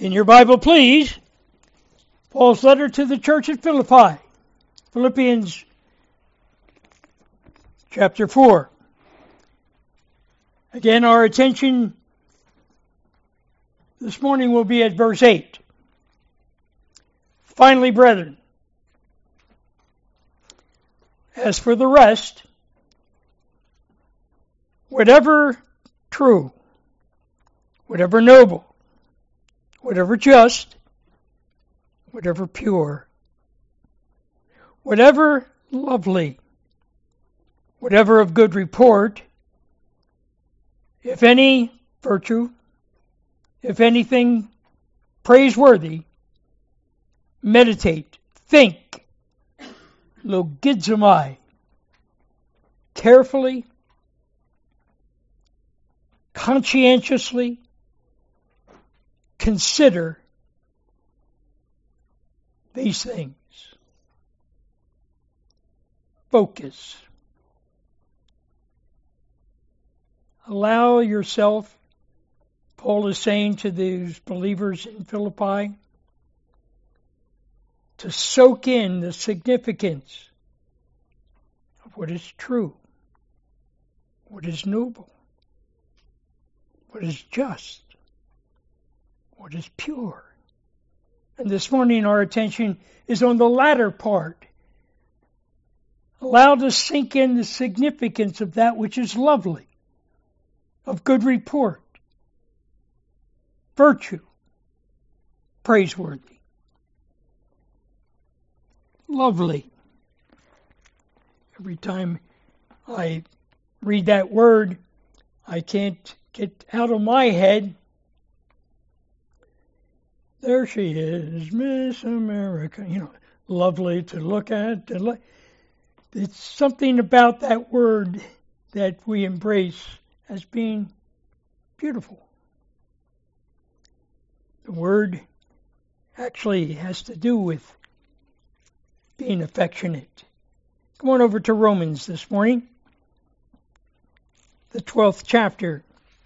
In your Bible, please, Paul's letter to the church at Philippi, Philippians chapter 4. Again, our attention this morning will be at verse 8. Finally, brethren, as for the rest, whatever true, whatever noble, whatever just, whatever pure, whatever lovely, whatever of good report, if any virtue, if anything praiseworthy, meditate, think, logizomai, carefully, conscientiously, consider these things. Focus. Allow yourself, Paul is saying to these believers in Philippi, to soak in the significance of what is true, what is noble, what is just, what is pure. And this morning our attention is on the latter part. Allow to sink in the significance of that which is lovely, of good report, virtue, praiseworthy. Lovely. Every time I read that word, I can't get out of my head. There she is, Miss America. Lovely to look at. It's something about that word that we embrace as being beautiful. The word actually has to do with being affectionate. Come on over to Romans this morning, the 12th chapter.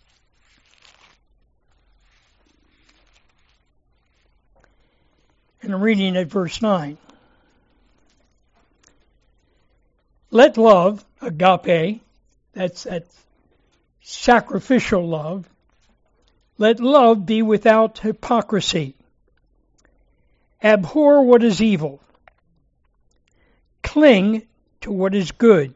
And I'm reading at verse 9. Let love, agape, that's that sacrificial love, let love be without hypocrisy. Abhor what is evil. Cling to what is good.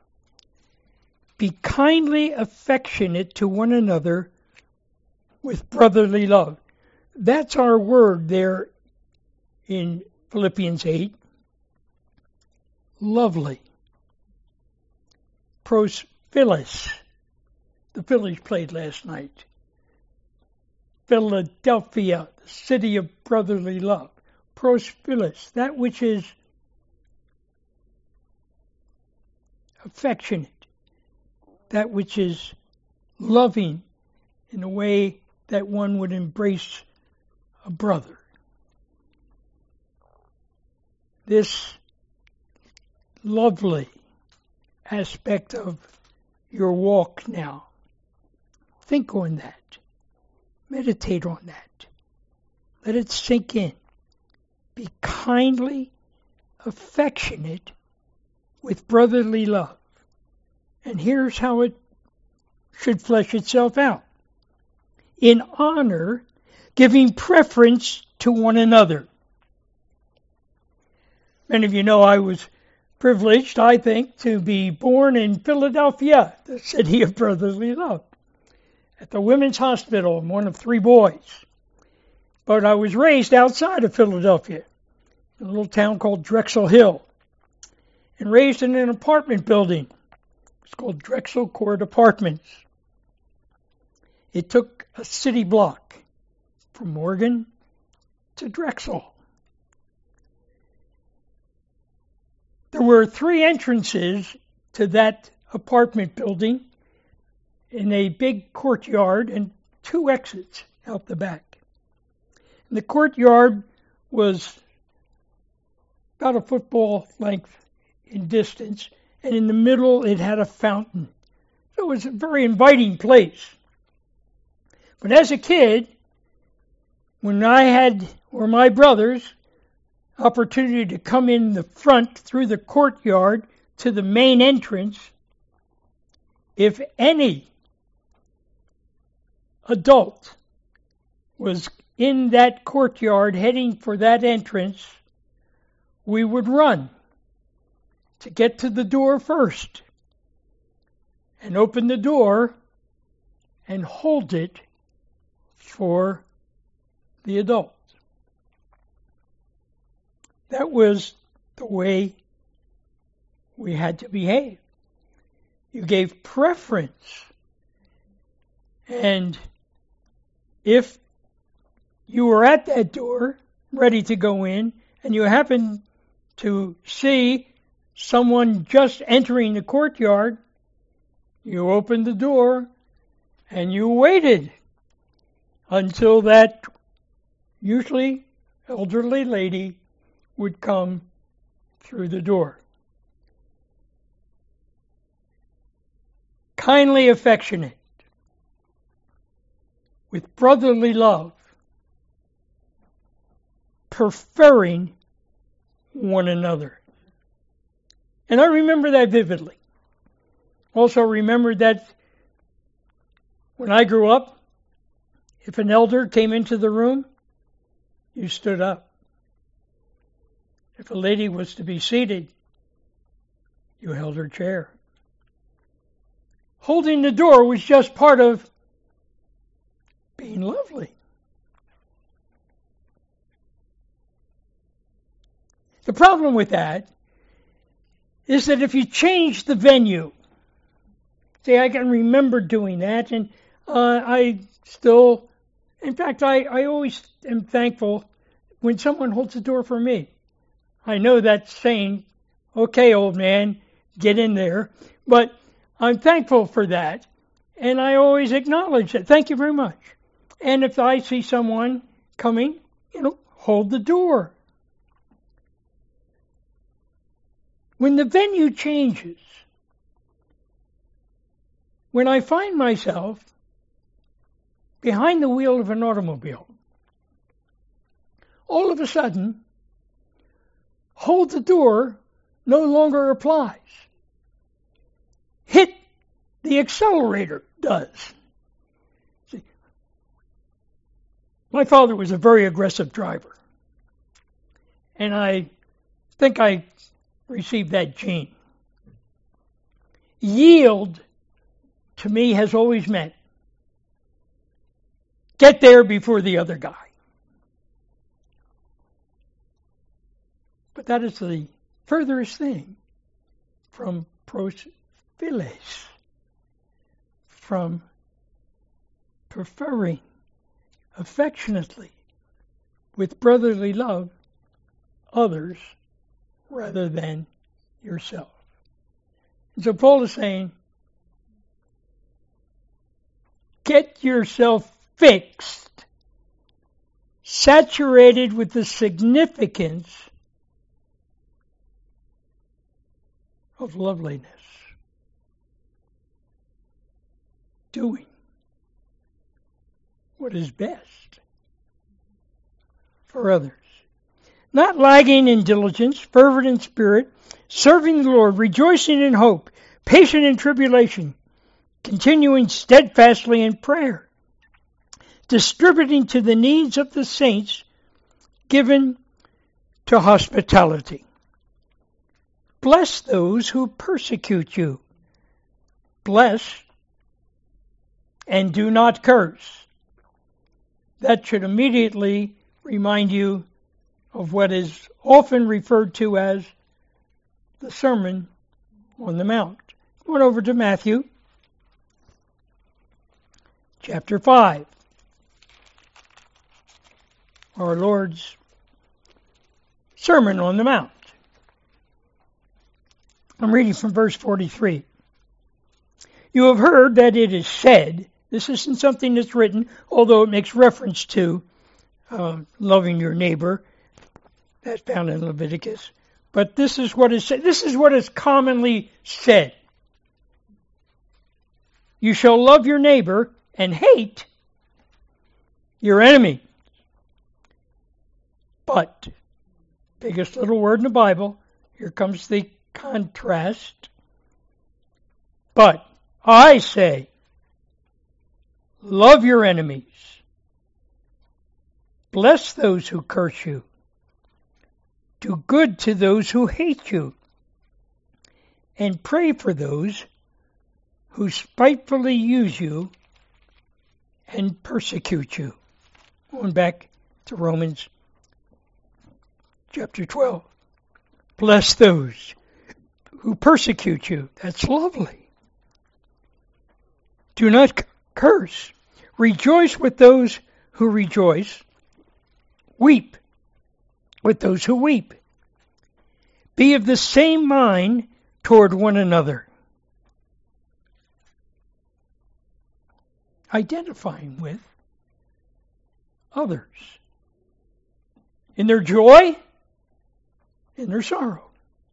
Be kindly affectionate to one another with brotherly love. That's our word there in Philippians 8. Lovely. Prosphilis. The Phillies played last night. Philadelphia, the city of brotherly love. Prosphilis, that which is affectionate, that which is loving in a way that one would embrace a brother. This lovely aspect of your walk now. Think on that. Meditate on that. Let it sink in. Be kindly affectionate with brotherly love. And here's how it should flesh itself out. In honor, giving preference to one another. Many of you know I was privileged, I think, to be born in Philadelphia, the city of brotherly love, at the Women's Hospital. I'm one of 3 boys. But I was raised outside of Philadelphia, in a little town called Drexel Hill, and raised in an apartment building. It's called Drexel Court Apartments. It took a city block from Morgan to Drexel. There were 3 entrances to that apartment building in a big courtyard and 2 exits out the back. And the courtyard was about a football length in distance, and in the middle it had a fountain. So it was a very inviting place. But as a kid, when I had, or my brothers, opportunity to come in the front through the courtyard to the main entrance, if any adult was in that courtyard heading for that entrance, we would run to get to the door first and open the door and hold it for the adult. That was the way we had to behave. You gave preference. And if you were at that door, ready to go in, and you happened to see someone just entering the courtyard, you opened the door and you waited until that usually elderly lady would come through the door. Kindly affectionate, with brotherly love, preferring one another. And I remember that vividly. Also remember that when I grew up, if an elder came into the room, you stood up. If a lady was to be seated, you held her chair. Holding the door was just part of being lovely. The problem with that is that if you change the venue, see, I can remember doing that, and I still, in fact, I always am thankful when someone holds the door for me. I know that's saying, okay, old man, get in there, but I'm thankful for that, and I always acknowledge that. Thank you very much. And if I see someone coming, hold the door. When the venue changes, when I find myself behind the wheel of an automobile, all of a sudden, hold the door no longer applies. Hit the accelerator does. See, my father was a very aggressive driver, and I think I received that gene. Yield, to me, has always meant get there before the other guy. But that is the furthest thing from pros philes, from preferring affectionately, with brotherly love, others rather than yourself. And so Paul is saying, get yourself fixed, saturated with the significance of loveliness. Doing what is best for others. Not lagging in diligence, fervent in spirit, serving the Lord, rejoicing in hope, patient in tribulation, continuing steadfastly in prayer, distributing to the needs of the saints, given to hospitality. Bless those who persecute you. Bless and do not curse. That should immediately remind you of what is often referred to as the Sermon on the Mount. Going over to Matthew chapter 5. Our Lord's Sermon on the Mount. I'm reading from verse 43. You have heard that it is said, this isn't something that's written, although it makes reference to loving your neighbor. That's found in Leviticus. But this is what is said. This is what is commonly said. You shall love your neighbor and hate your enemy. But, biggest little word in the Bible, here comes the contrast. But I say, love your enemies. Bless those who curse you. Do good to those who hate you. And pray for those who spitefully use you and persecute you. Going back to Romans chapter 12. Bless those who persecute you. That's lovely. Do not curse. Rejoice with those who rejoice. Weep with those who weep. Be of the same mind toward one another. Identifying with others. In their joy, in their sorrow.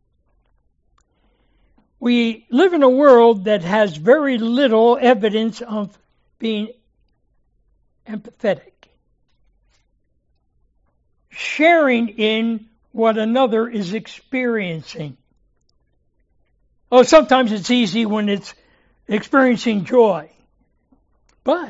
We live in a world that has very little evidence of being empathetic. Sharing in what another is experiencing. Oh, sometimes it's easy when it's experiencing joy. But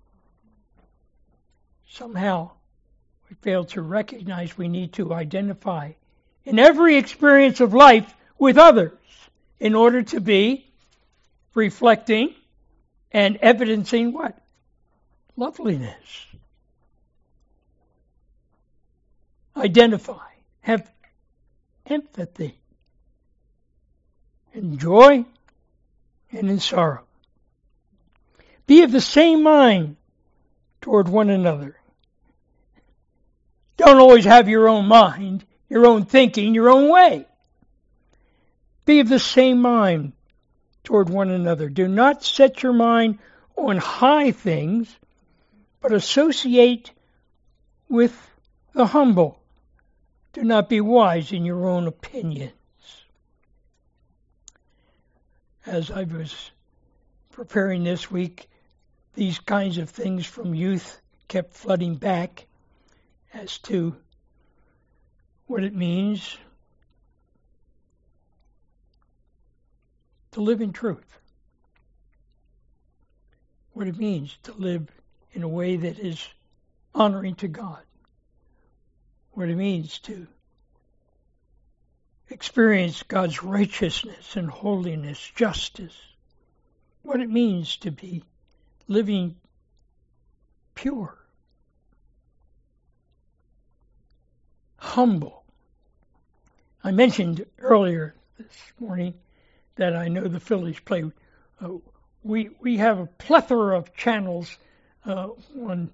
somehow we fail to recognize we need to identify in every experience of life with others in order to be reflecting and evidencing what? Loveliness. Identify. Have empathy. In joy and in sorrow. Be of the same mind toward one another. Don't always have your own mind, your own thinking, your own way. Be of the same mind toward one another. Do not set your mind on high things, but associate with the humble. Do not be wise in your own opinions. As I was preparing this week, these kinds of things from youth kept flooding back as to what it means to live in truth. What it means to live in a way that is honoring to God. What it means to experience God's righteousness and holiness, justice. What it means to be living pure, humble. I mentioned earlier this morning that I know the Phillies play. We have a plethora of channels on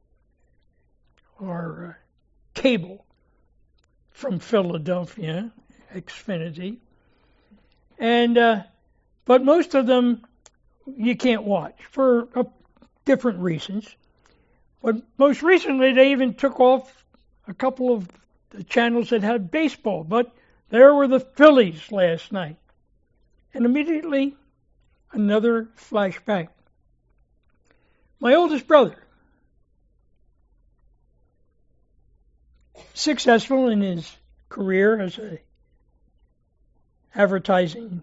our cable from Philadelphia, Xfinity, and but most of them you can't watch for different reasons. But most recently, they even took off a couple of the channels that had baseball. But there were the Phillies last night, and immediately another flashback. My oldest brother, successful in his career as a advertising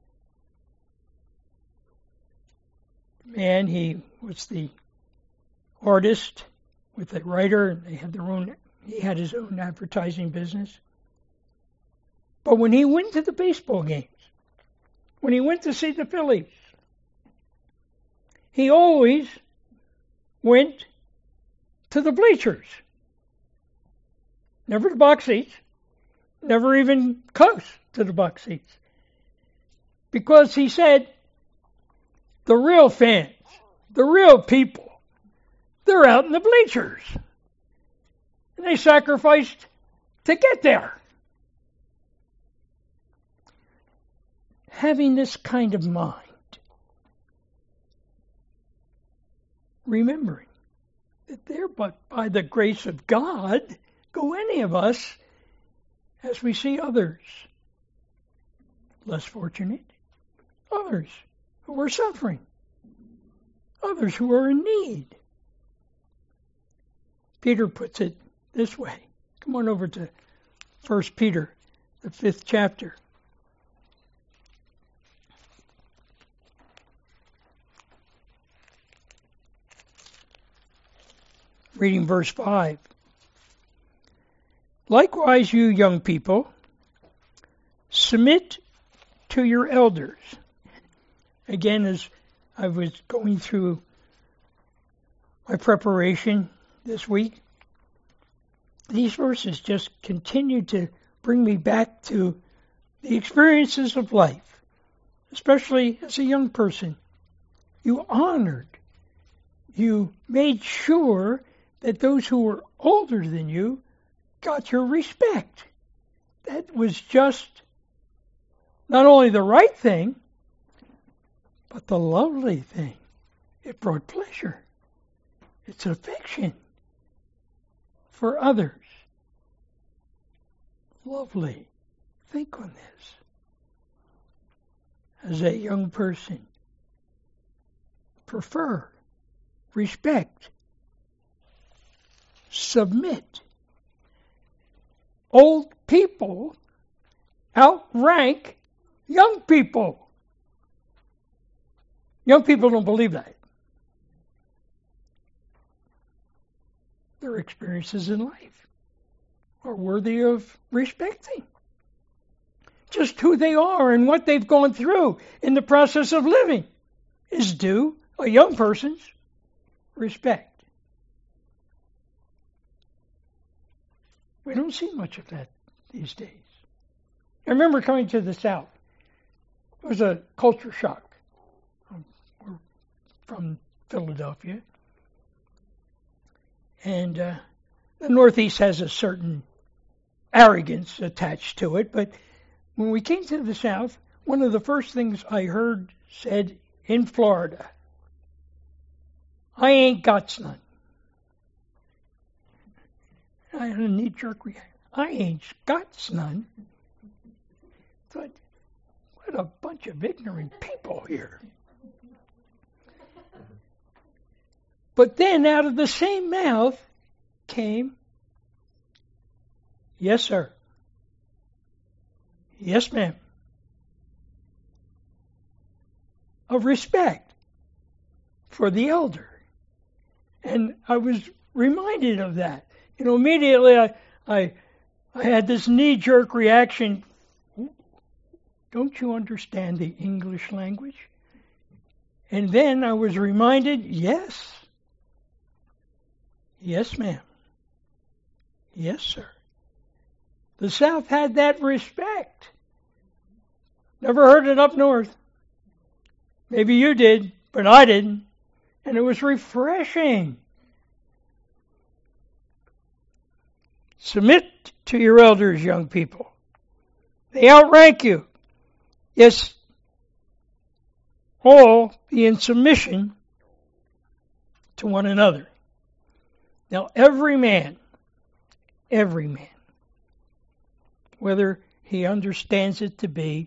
man. He was the artist with the writer, and they had he had his own advertising business. But when he went to the baseball games, when he went to see the Phillies, he always went to the bleachers. Never the box seats, never even close to the box seats. Because he said, the real fans, the real people, they're out in the bleachers. And they sacrificed to get there. Having this kind of mind, remembering that there, but by the grace of God, go any of us as we see others less fortunate, others who are suffering, others who are in need. Peter puts it this way, Come on over to 1 Peter, the 5th chapter. Reading verse 5. Likewise, you young people, submit to your elders. Again, as I was going through my preparation this week, these verses just continue to bring me back to the experiences of life, especially as a young person. You honored, you made sure that those who were older than you got your respect. That was just not only the right thing, but the lovely thing. It brought pleasure. It's affection for others. Lovely. Think on this. As a young person, prefer, respect, submit. Old people outrank young people. Young people don't believe that. Their experiences in life are worthy of respecting. Just who they are and what they've gone through in the process of living is due a young person's respect. We don't see much of that these days. I remember coming to the South. It was a culture shock. We're from Philadelphia. And the Northeast has a certain arrogance attached to it. But when we came to the South, one of the first things I heard said in Florida, I ain't got none. I had a knee-jerk reaction. I ain't got none. Thought, what a bunch of ignorant people here. But then out of the same mouth came, yes, sir. Yes, ma'am. Of respect for the elder. And I was reminded of that. You know, immediately I had this knee-jerk reaction. Don't you understand the English language? And then I was reminded, yes. Yes, ma'am. Yes, sir. The South had that respect. Never heard it up north. Maybe you did, but I didn't. And it was refreshing. Submit to your elders, young people. They outrank you. Yes, all be in submission to one another. Now, every man, whether he understands it to be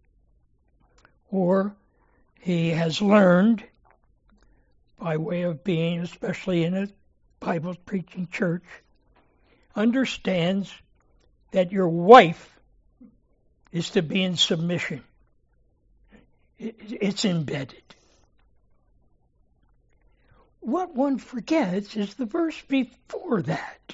or he has learned by way of being, especially in a Bible preaching church, understands that your wife is to be in submission. It's embedded. What one forgets is the verse before that.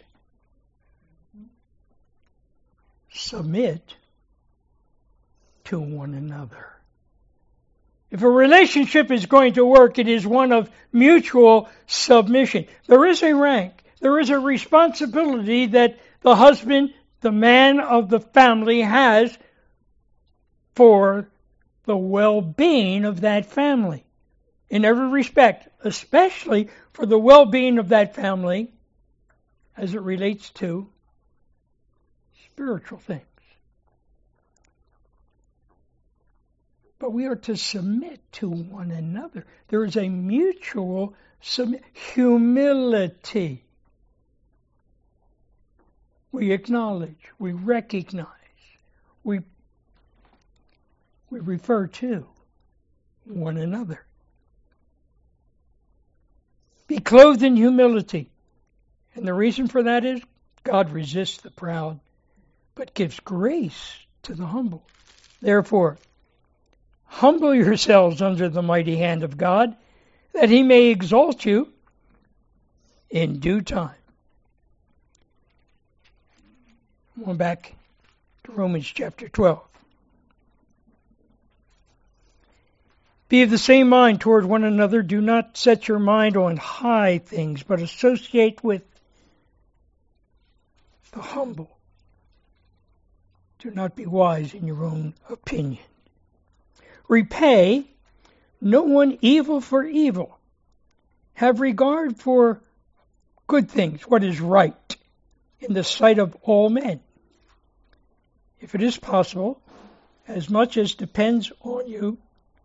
Submit to one another. If a relationship is going to work, it is one of mutual submission. There is a rank. There is a responsibility that the husband, the man of the family, has for the well-being of that family. In every respect, especially for the well-being of that family as it relates to spiritual things. But we are to submit to one another. There is a mutual humility. We acknowledge, we recognize, we refer to one another. Be clothed in humility. And the reason for that is God resists the proud, but gives grace to the humble. Therefore, humble yourselves under the mighty hand of God, that he may exalt you in due time. Going back to Romans chapter 12. Be of the same mind toward one another. Do not set your mind on high things, but associate with the humble. Do not be wise in your own opinion. Repay no one evil for evil. Have regard for good things, what is right, in the sight of all men. If it is possible, as much as depends on you,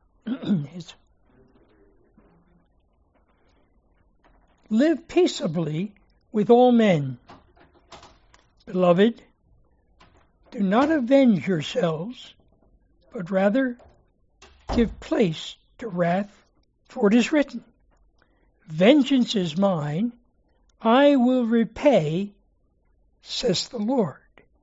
live peaceably with all men. Beloved, do not avenge yourselves, but rather give place to wrath, for it is written, Vengeance is mine, I will repay, says the Lord.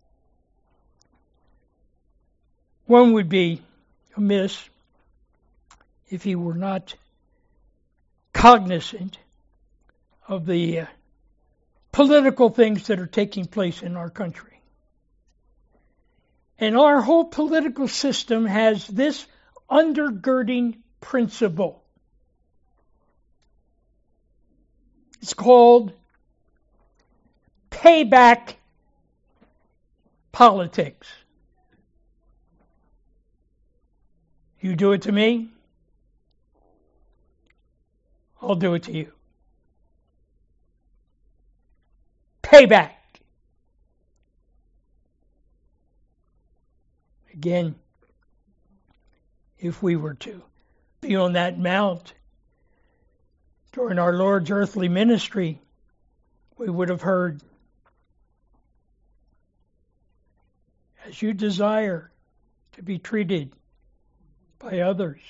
One would be amiss if he were not cognizant of the political things that are taking place in our country. And our whole political system has this undergirding principle. It's called payback politics. You do it to me, I'll do it to you. Payback. Again, if we were to be on that mount during our Lord's earthly ministry, we would have heard, as you desire to be treated by others,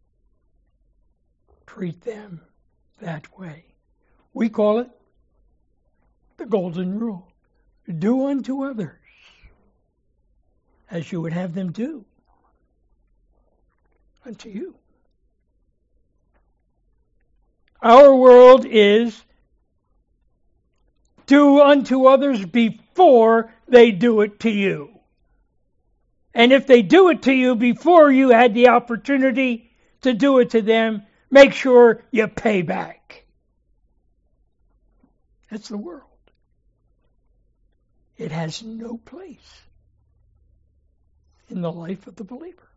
treat them that way. We call it the golden rule. Do unto others as you would have them do unto you. Our world is do unto others before they do it to you. And if they do it to you before you had the opportunity to do it to them, make sure you pay back. That's the world. It has no place in the life of the believer.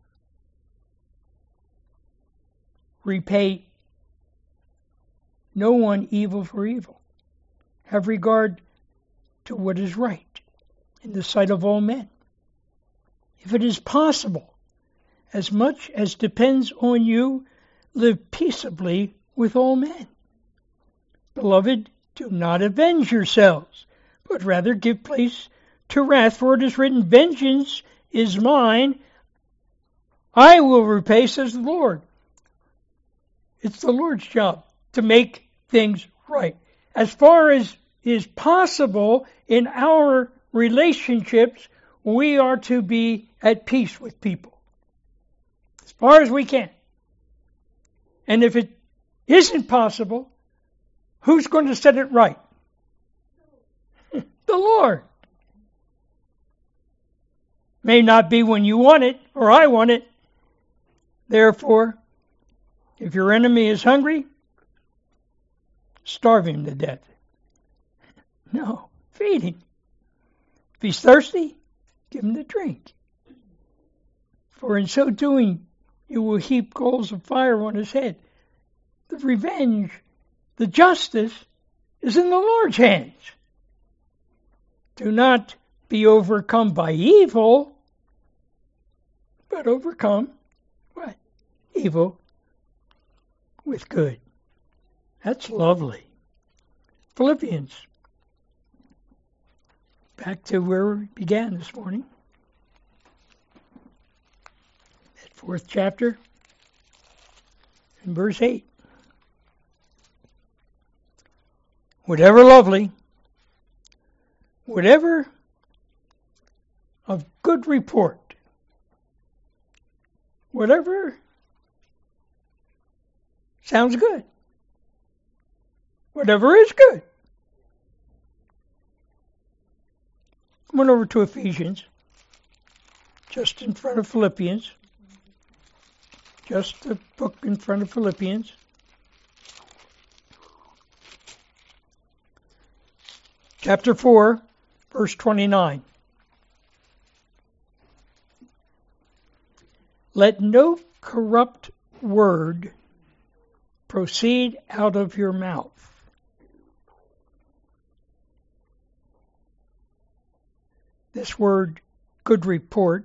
Repay no one evil for evil. Have regard to what is right in the sight of all men. If it is possible, as much as depends on you, live peaceably with all men. Beloved, do not avenge yourselves, but rather give place to wrath, for it is written, Vengeance is mine, I will repay, says the Lord. It's the Lord's job to make things right. As far as is possible in our relationships, we are to be at peace with people. As far as we can. And if it isn't possible, who's going to set it right? The Lord. May not be when you want it or I want it. Therefore, if your enemy is hungry, starve him to death. No, feed him. If he's thirsty, give him to drink. For in so doing, you will heap coals of fire on his head. The revenge, the justice, is in the Lord's hands. Do not be overcome by evil, but overcome what? Evil with good. That's lovely. Philippians. Back to where we began this morning. That 4th chapter and verse 8. Whatever lovely, whatever of good report, whatever sounds good, whatever is good. I went over to Ephesians, just in front of Philippians, just the book in front of Philippians. Chapter 4, verse 29. Let no corrupt word proceed out of your mouth. This word, good report,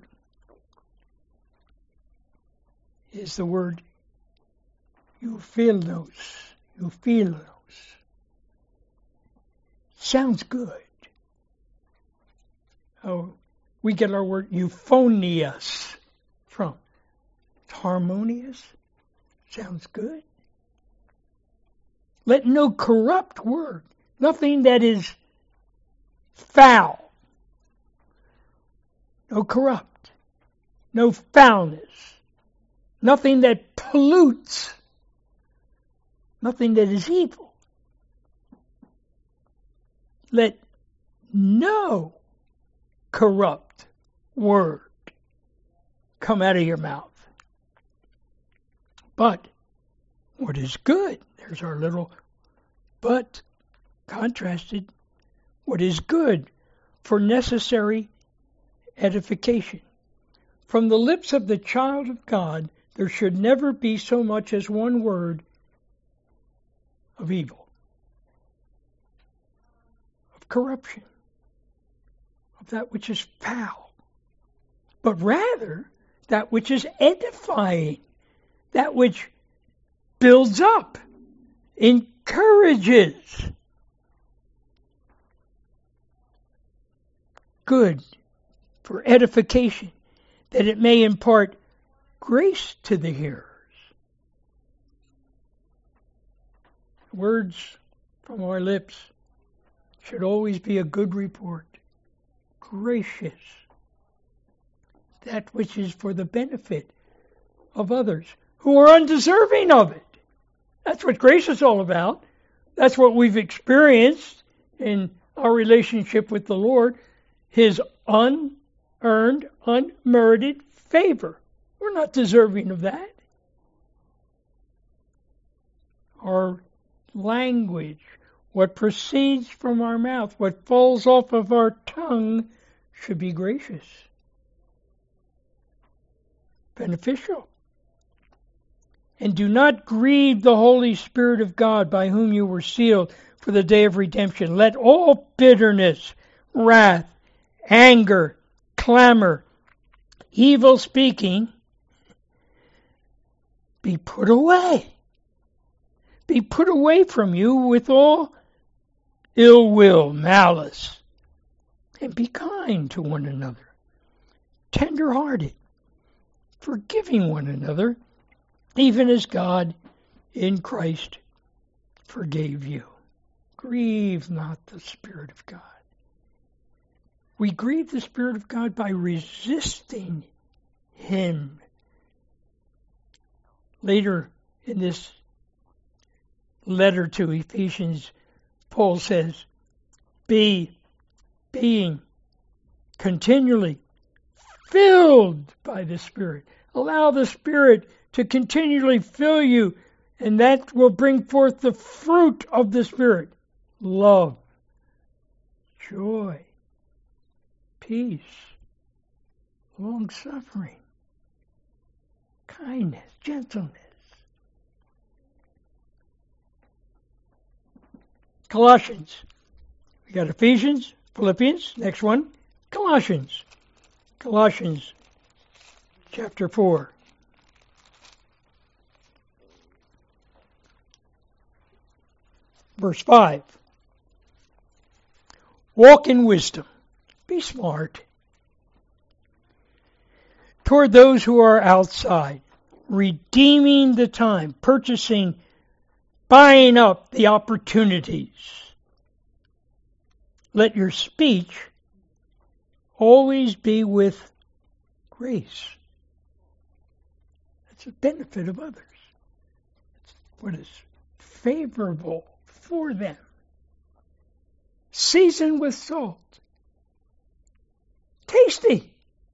is the word euphilos. Euphilos. Sounds good. Oh, we get our word euphonious from. It's harmonious. Sounds good. Let no corrupt word, nothing that is foul, no corrupt, no foulness, nothing that pollutes, nothing that is evil. Let no corrupt word come out of your mouth. But what is good? There's our little but contrasted. What is good for necessary edification. From the lips of the child of God, there should never be so much as one word of evil, of corruption, of that which is foul, but rather that which is edifying, that which builds up, encourages. Good for edification, that it may impart grace to the hearers. Words from our lips should always be a good report, gracious, that which is for the benefit of others who are undeserving of it. That's what grace is all about. That's what we've experienced in our relationship with the Lord, His unearned, unmerited favor. We're not deserving of that. Our language, what proceeds from our mouth, what falls off of our tongue, should be gracious, beneficial. And do not grieve the Holy Spirit of God, by whom you were sealed for the day of redemption. Let all bitterness, wrath, anger, clamor, evil speaking be put away. Be put away from you with all ill will, malice, and be kind to one another, tender-hearted, forgiving one another, even as God in Christ forgave you. Grieve not the Spirit of God. We grieve the Spirit of God by resisting Him. Later in this letter to Ephesians, Paul says, being continually filled by the Spirit. Allow the Spirit to continually fill you, and that will bring forth the fruit of the Spirit. Love, joy, peace, long-suffering, kindness, gentleness. Colossians. We got Ephesians, Philippians, next one, Colossians. Colossians chapter 4. Verse 5. Walk in wisdom. Be smart. Toward those who are outside, redeeming the time, buying up the opportunities let your speech always be with grace. That's the benefit of others. It's what is favorable for them. Seasoned with salt. Tasty.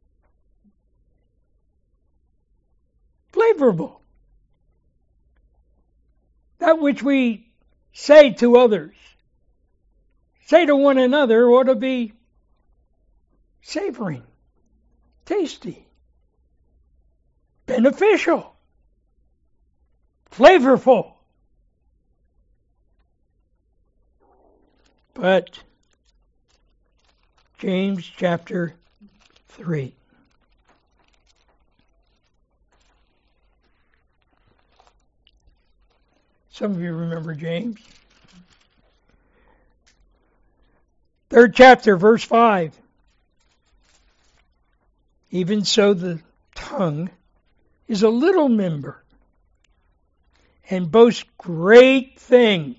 Flavorable. That which we say to others, say to one another, ought to be savoring, tasty, beneficial, flavorful. But James chapter 3. Some of you remember James. 3rd chapter, verse 5. Even so the tongue is a little member and boasts great things.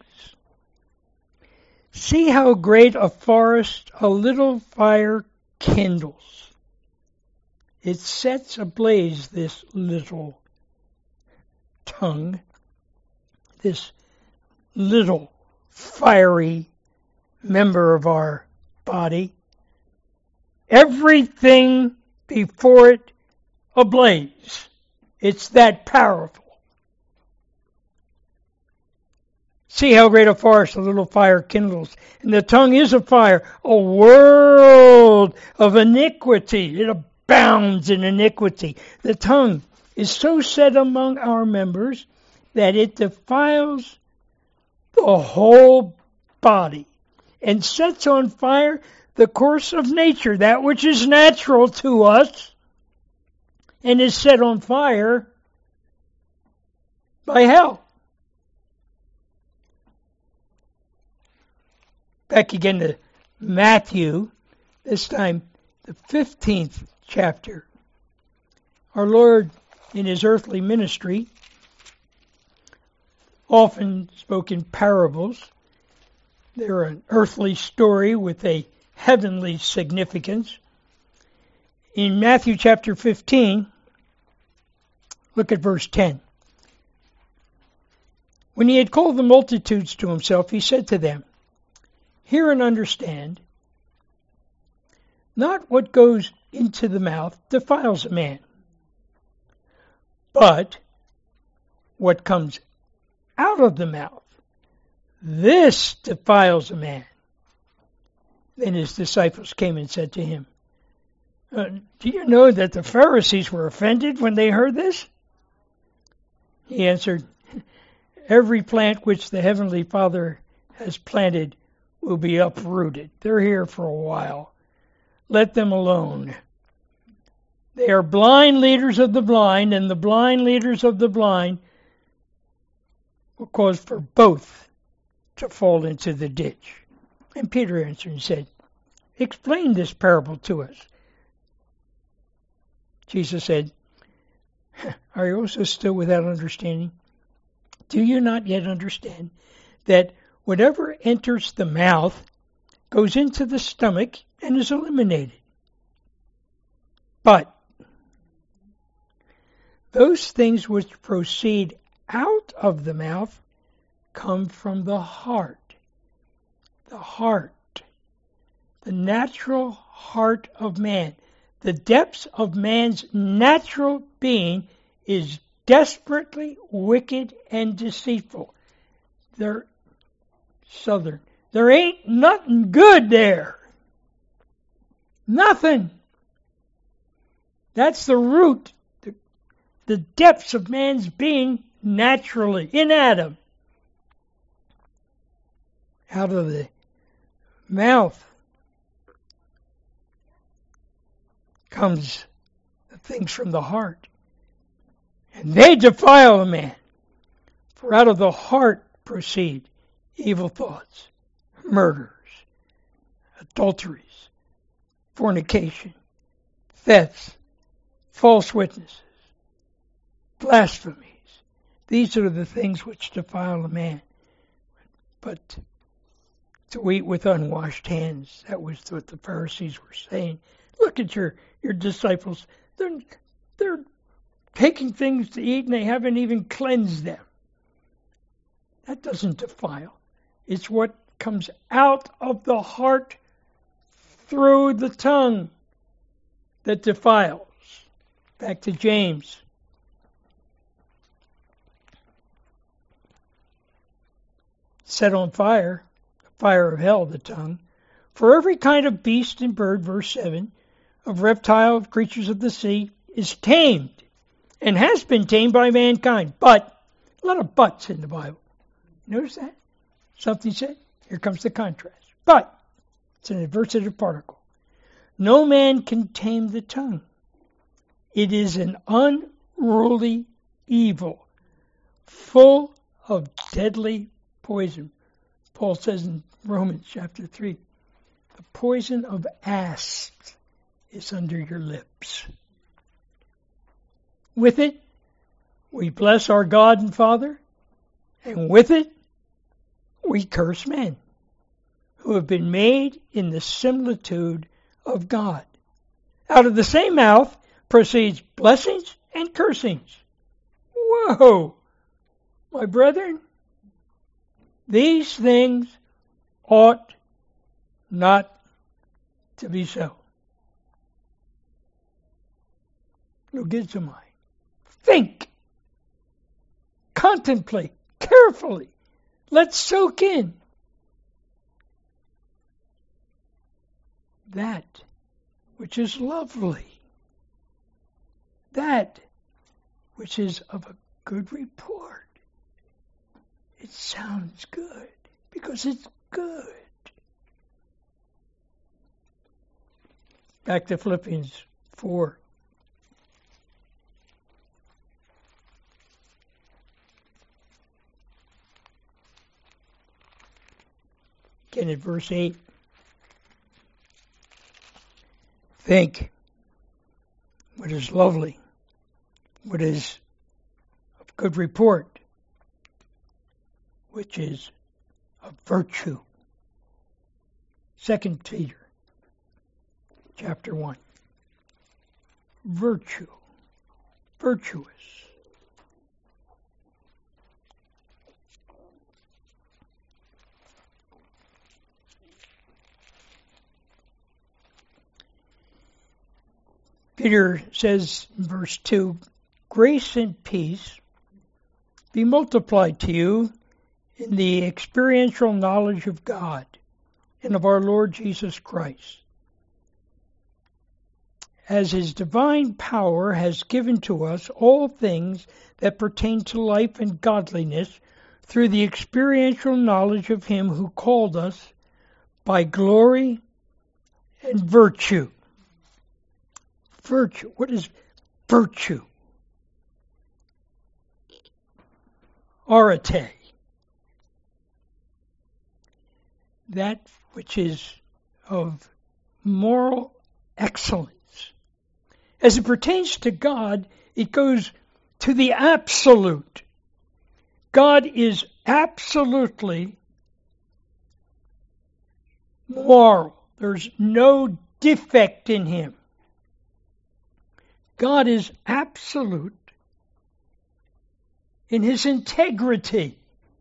See how great a forest a little fire kindles. It sets ablaze this little tongue, this little fiery member of our body. Everything before it ablaze. It's that powerful. See how great a forest a little fire kindles. And the tongue is a fire, a world of iniquity. It abounds in iniquity. The tongue is so set among our members that it defiles the whole body and sets on fire the course of nature, that which is natural to us, and is set on fire by hell. Back again to Matthew, this time the 15th chapter. Our Lord, in his earthly ministry, often spoke in parables. They're an earthly story with a heavenly significance. In Matthew chapter 15, look at verse 10. When he had called the multitudes to himself, he said to them, hear and understand, not what goes into the mouth defiles a man, but what comes out of the mouth, this defiles a man. Then his disciples came and said to him, do you know that the Pharisees were offended when they heard this? He answered, every plant which the Heavenly Father has planted will be uprooted. They're here for a while. Let them alone. They are blind leaders of the blind, and the blind leaders of the blind will cause for both to fall into the ditch. And Peter answered and said, explain this parable to us. Jesus said, are you also still without understanding? Do you not yet understand that whatever enters the mouth goes into the stomach and is eliminated? But those things which proceed out of the mouth come from the heart. The heart. The natural heart of man. The depths of man's natural being is desperately wicked and deceitful. They're southern. There ain't nothing good there. Nothing. That's the root, the depths of man's being naturally, in Adam. Out of the mouth comes the things from the heart. And they defile a man. For out of the heart proceed evil thoughts, murders, adulteries, fornication, thefts, false witnesses, blasphemies. These are the things which defile a man. But to eat with unwashed hands. That was what the Pharisees were saying. Look at your disciples. They're taking things to eat and they haven't even cleansed them. That doesn't defile. It's what comes out of the heart through the tongue that defiles. Back to James. Set on fire, the fire of hell, the tongue, for every kind of beast and bird, verse 7, of reptile, of creatures of the sea, is tamed and has been tamed by mankind. But, a lot of buts in the Bible. Notice that? Something said, here comes the contrast. But, it's an adversative particle. No man can tame the tongue. It is an unruly evil, full of deadly poison. Paul says in Romans chapter 3, the poison of asps is under your lips. With it, we bless our God and Father, and with it, we curse men who have been made in the similitude of God. Out of the same mouth proceeds blessings and cursings. Whoa! My brethren, these things ought not to be so. Logizomai. Think. Contemplate carefully. Let's soak in that which is lovely, that which is of a good report. It sounds good because it's good. Back to Philippians 4. Again at verse 8. Think what is lovely, what is of good report, which is a virtue. 2 Peter chapter 1. Virtue. Virtuous. Peter says in verse 2, grace and peace be multiplied to you in the experiential knowledge of God and of our Lord Jesus Christ, as His divine power has given to us all things that pertain to life and godliness through the experiential knowledge of Him who called us by glory and virtue. Virtue. What is virtue? Arete. That which is of moral excellence. As it pertains to God, it goes to the absolute. God is absolutely moral. There's no defect in Him. God is absolute in His integrity.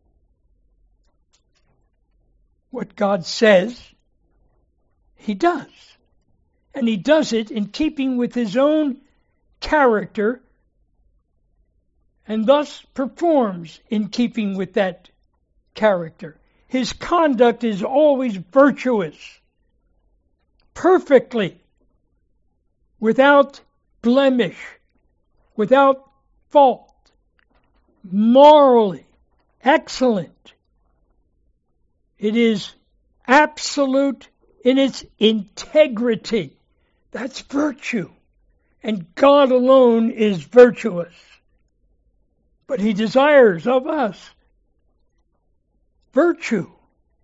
What God says, He does. And He does it in keeping with His own character and thus performs in keeping with that character. His conduct is always virtuous, perfectly, without blemish, without fault, morally excellent. It is absolute in its integrity. That's virtue. And God alone is virtuous. But He desires of us virtue.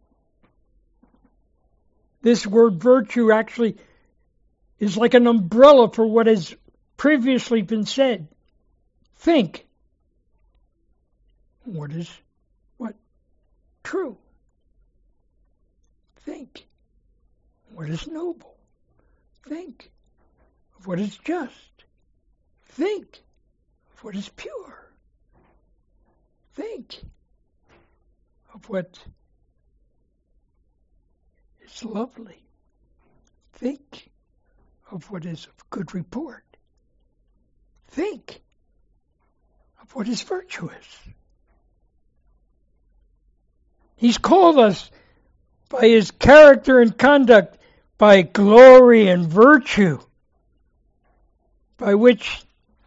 This word virtue actually is like an umbrella for what has previously been said. Think. What is what? True. Think what is noble. Think of what is just. Think of what is pure. Think of what is lovely. Think of what is of good report. Think of what is virtuous. He's called us by his character and conduct, by glory and virtue, by which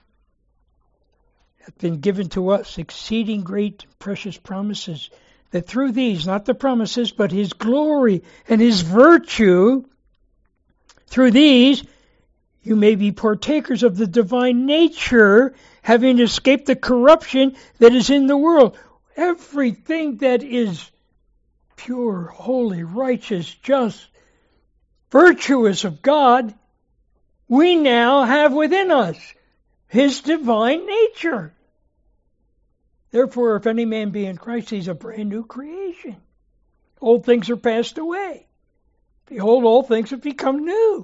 hath been given to us exceeding great and precious promises, that through these, not the promises, but his glory and his virtue, through these you may be partakers of the divine nature, having escaped the corruption that is in the world. Everything that is pure, holy, righteous, just, virtuous of God, we now have within us his divine nature. Therefore, if any man be in Christ, he's a brand new creation. Old things are passed away. Behold, all things have become new.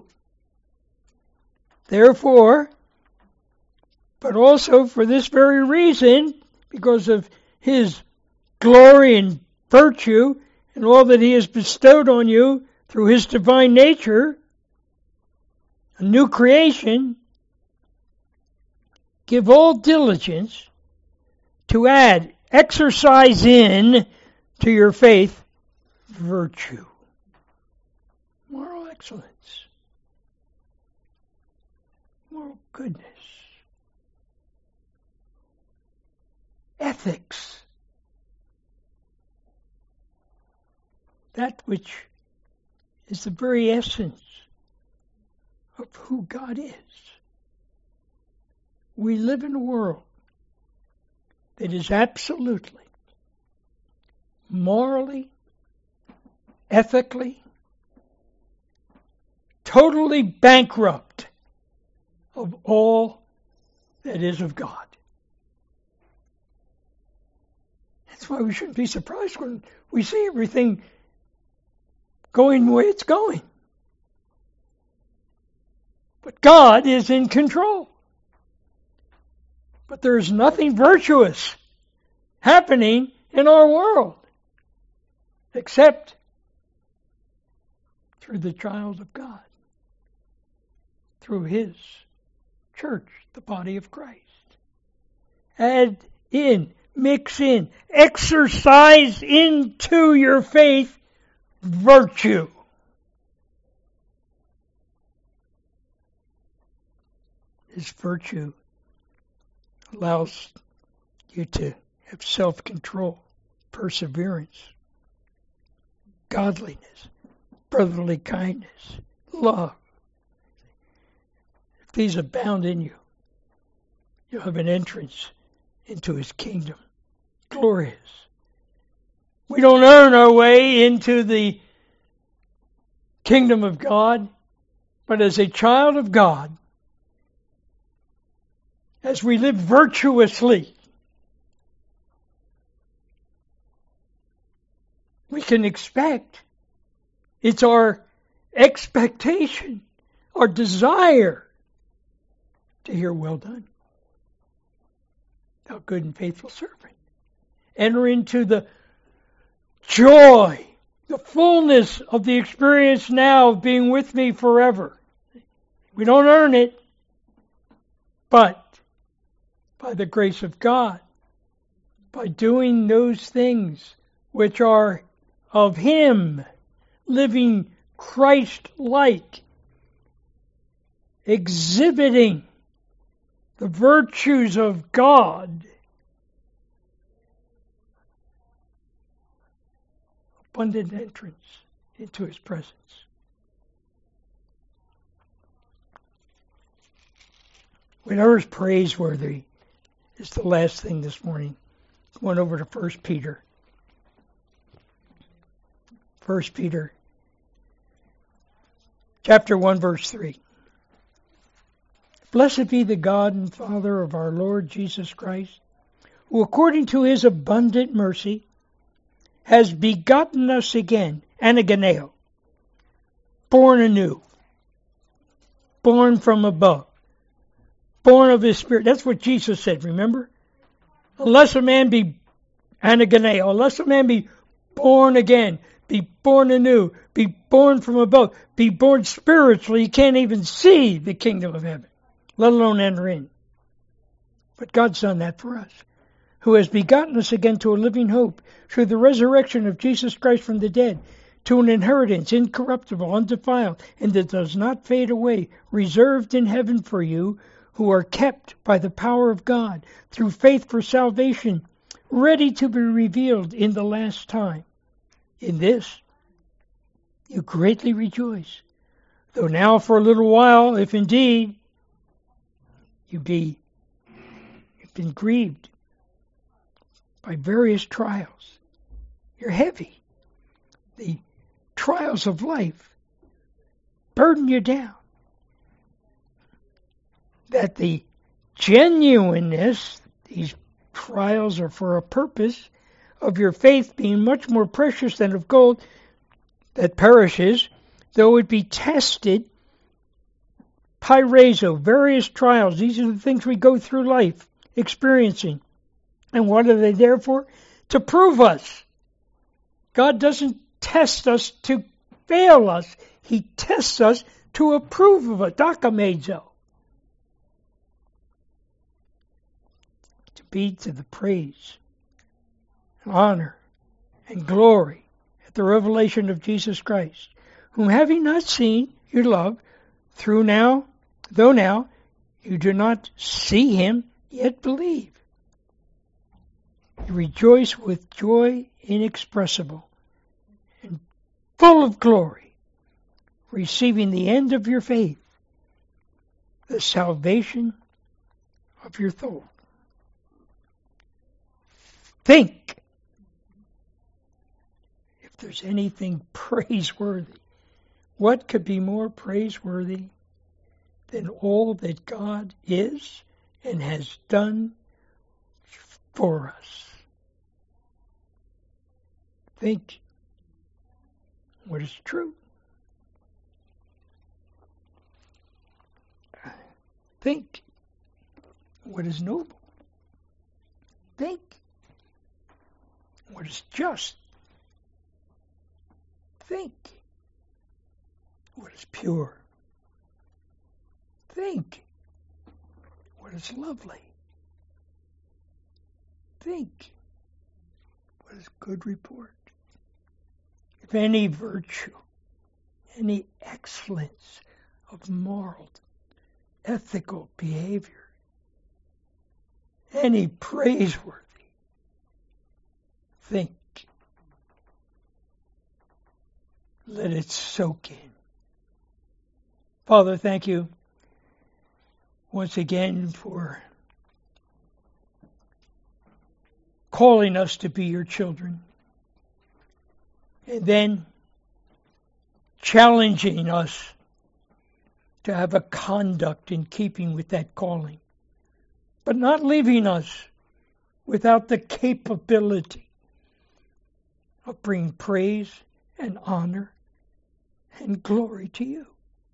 Therefore, but also for this very reason, because of his glory and virtue and all that he has bestowed on you through his divine nature, a new creation, give all diligence to add, exercise in to your faith, virtue, moral excellence, moral goodness, ethics, that which is the very essence of who God is. We live in a world that is absolutely, morally, ethically, totally bankrupt of all that is of God. That's why we shouldn't be surprised when we see everything going the way it's going. But God is in control. But there's nothing virtuous happening in our world except through the child of God, through his church, the body of Christ. Add in, mix in, exercise into your faith virtue. This virtue allows you to have self-control, perseverance, godliness, brotherly kindness, love. If these abound in you, you'll have an entrance into his kingdom. Glorious. We don't earn our way into the kingdom of God, but as a child of God, as we live virtuously, we can expect, it's our expectation, our desire to hear, well done, thou good and faithful servant. Enter into the joy, the fullness of the experience now of being with me forever. We don't earn it, but by the grace of God, by doing those things which are of him, living Christ-like, exhibiting the virtues of God, abundant entrance into his presence. Whatever is praiseworthy is the last thing this morning. Going over to 1 Peter. 1 Peter chapter 1, verse 3. Blessed be the God and Father of our Lord Jesus Christ, who according to his abundant mercy has begotten us again, anaganeo, born anew, born from above, born of His Spirit. That's what Jesus said, remember? Unless a man be anaganeo, unless a man be born again, be born anew, be born from above, be born spiritually, you can't even see the kingdom of heaven, let alone enter in. But God's done that for us, who has begotten us again to a living hope through the resurrection of Jesus Christ from the dead, to an inheritance incorruptible, undefiled, and that does not fade away, reserved in heaven for you, who are kept by the power of God through faith for salvation, ready to be revealed in the last time. In this you greatly rejoice, though now for a little while, if indeed you've been grieved by various trials. You're heavy. The trials of life burden you down. That the genuineness, these trials are for a purpose, of your faith being much more precious than of gold that perishes, though it be tested, pyrazo, various trials. These are the things we go through life experiencing. And what are they there for? To prove us. God doesn't test us to fail us. He tests us to approve of it. Dokamezo. To be to the praise, honor, and glory at the revelation of Jesus Christ, whom having not seen, you love, though now you do not see Him, yet believe. You rejoice with joy inexpressible and full of glory, receiving the end of your faith, the salvation of your soul. Think if there's anything praiseworthy. What could be more praiseworthy than all that God is and has done for us? Think what is true. Think what is noble. Think what is just. Think what is pure. Think what is lovely. Think what is good report. If any virtue, any excellence of moral, ethical behavior, any praiseworthy, think. Let it soak in. Father, thank you once again for calling us to be your children, and then challenging us to have a conduct in keeping with that calling, but not leaving us without the capability of bringing praise and honor and glory to you.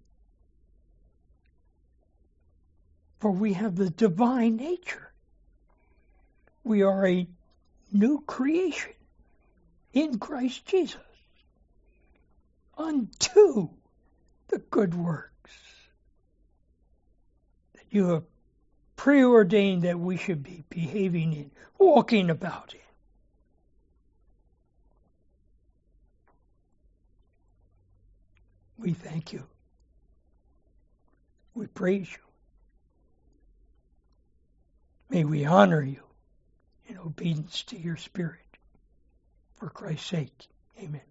For we have the divine nature. We are a new creation in Christ Jesus unto the good works that you have preordained that we should be behaving in, walking about in. We thank you. We praise you. May we honor you in obedience to your Spirit. For Christ's sake, amen.